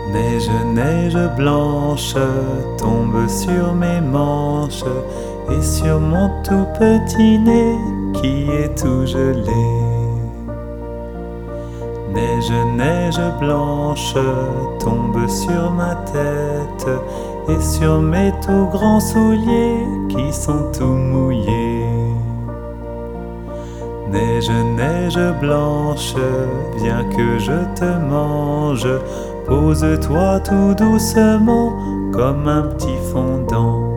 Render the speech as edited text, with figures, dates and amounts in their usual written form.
Neige, neige blanche, tombe sur mes manches et sur mon tout petit nez qui est tout gelé. Neige, neige blanche, tombe sur ma tête et sur mes tout grands souliers qui sont tout mouillés. Neige, neige blanche, viens que je te mange, pose-toi tout doucement comme un petit fondant.